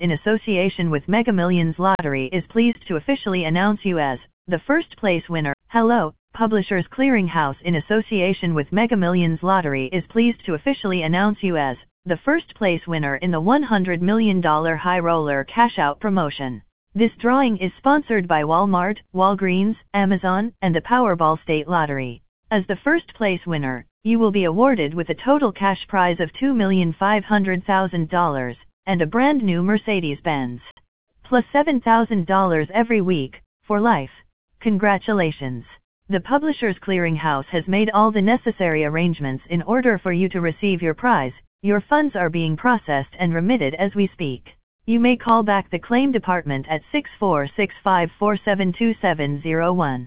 in association with Mega Millions Lottery is pleased to officially announce you as the first place winner. Hello, Publishers Clearing House in association with Mega Millions Lottery is pleased to officially announce you as the first place winner in the $100 million High Roller Cash Out promotion. This drawing is sponsored by Walmart, Walgreens, Amazon, and the Powerball State Lottery. As the first place winner, you will be awarded with a total cash prize of $2,500,000 and a brand new Mercedes-Benz. Plus $7,000 every week, for life. Congratulations! The Publishers Clearing House has made all the necessary arrangements in order for you to receive your prize. Your funds are being processed and remitted as we speak. You may call back the claim department at 6465472701.